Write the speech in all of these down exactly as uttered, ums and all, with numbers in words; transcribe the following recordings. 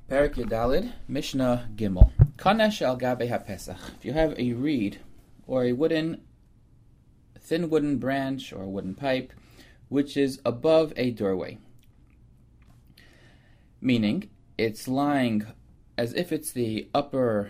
Perek Yudalid, Mishnah Gimel. Kanesh al gabe haPesach. If you have a reed or a wooden, thin wooden branch or a wooden pipe, which is above a doorway, meaning it's lying as if it's the upper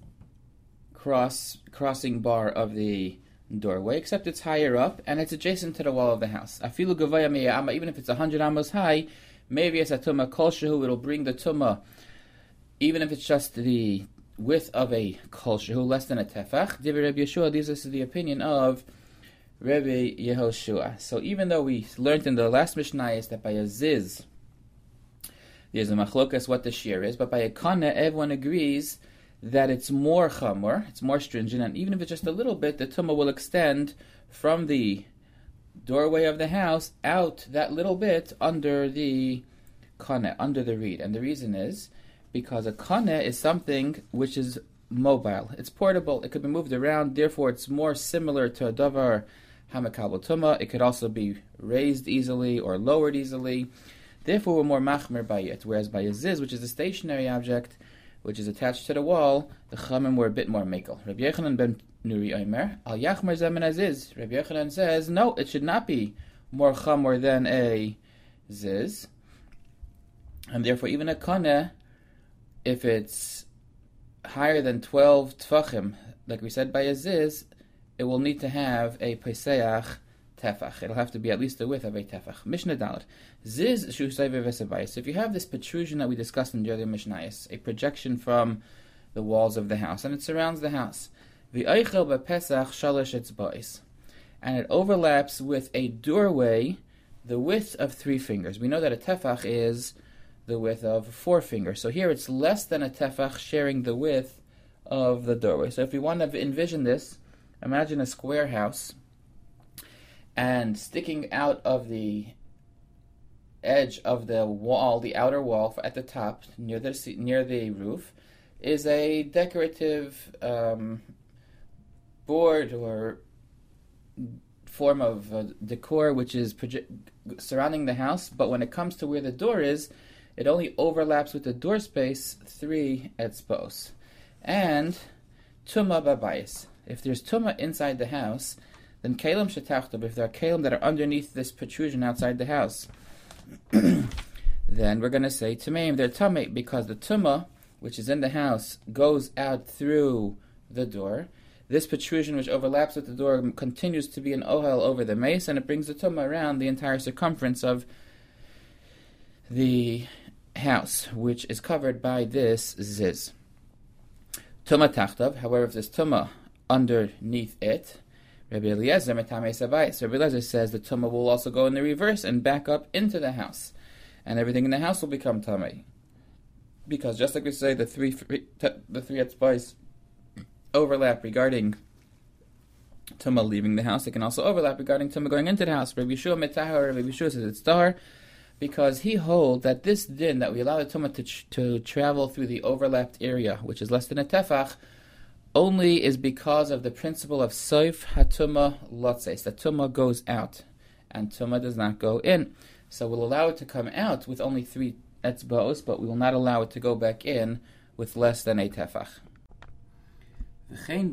cross crossing bar of the doorway, except it's higher up and it's adjacent to the wall of the house. Afilu gavaya miyama, even if it's a hundred amos high, maybe it's a tumah kolshehu, it'll bring the tumah, even if it's just the width of a kolshehu, less than a tefach. Divrei Rabbi Yeshua, this is the opinion of Rabbi Yehoshua. So even though we learned in the last Mishnah is that by a ziz, there's a machlokas what the shear is, but by a kana, everyone agrees that it's more chamor, it's more stringent, and even if it's just a little bit, the tumah will extend from the doorway of the house out that little bit under the kana, under the reed. And the reason is because a kana is something which is mobile. It's portable. It could be moved around. Therefore, it's more similar to a davar hamakabel tumah. It could also be raised easily or lowered easily. Therefore, we're more machmer by it. Whereas by a ziz, which is a stationary object, which is attached to the wall, the chamim were a bit more mekel. Rabbi Yochanan ben Nuri Omer, al yachmer zemen aziz. Rabbi Yochanan says, no, it should not be more chamor than a ziz. And therefore, even a kaneh, if it's higher than twelve tfachim, like we said by a ziz, it will need to have a peseach tefach. It'll have to be at least the width of a tefach. Mishnah Dalet. Ziz shusayve v'sebayis. So if you have this protrusion that we discussed in the other Mishnayos, a projection from the walls of the house, and it surrounds the house, v'oichel b'pesach shalosh etzba'is, and it overlaps with a doorway the width of three fingers. We know that a tefach is the width of four fingers. So here it's less than a tefach sharing the width of the doorway. So if you want to envision this, imagine a square house, and sticking out of the edge of the wall, the outer wall at the top, near the near the roof, is a decorative um, board or form of uh, decor which is proje- surrounding the house. But when it comes to where the door is, it only overlaps with the door space three etzbos. And tumah babayis. If there's tumah inside the house, then kalim shetachtav, if there are kalim that are underneath this protrusion outside the house, then we're going to say tameim, they're tamei, because the tumah, which is in the house, goes out through the door. This protrusion, which overlaps with the door, continues to be an ohel over the mace, and it brings the tumah around the entire circumference of the house, which is covered by this ziz. Tumah tachtav, however, if there's tumah underneath it, Rabbi Eliezer metamei sabayis. Rabbi Eliezer says the tumah will also go in the reverse and back up into the house, and everything in the house will become tamei. Because just like we say, the three the three etzbais overlap regarding tumah leaving the house, it can also overlap regarding tumah going into the house. Rabbi Yeshua metahar. Rabbi Yeshua says it's tahar because he holds that this din that we allow the tumah to ch- to travel through the overlapped area, which is less than a tefach, only is because of the principle of soif hatumah lotzes. The tumah goes out, and tumah does not go in. So we'll allow it to come out with only three etzbos, but we will not allow it to go back in with less than a tefach. The same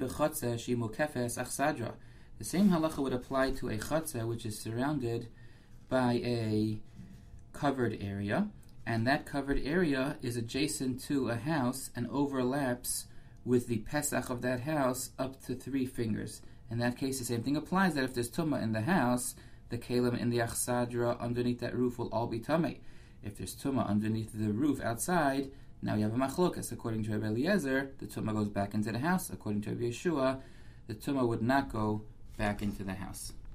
halacha would apply to a chatzah, which is surrounded by a covered area, and that covered area is adjacent to a house and overlaps with the pesach of that house up to three fingers. In that case, the same thing applies, that if there's tumah in the house, the kalim in the achsadra underneath that roof will all be tamei. If there's tumah underneath the roof outside, now you have a machlokas. According to Rabbi Eliezer, the tumah goes back into the house. According to Rabbi Yeshua, the tumah would not go back into the house.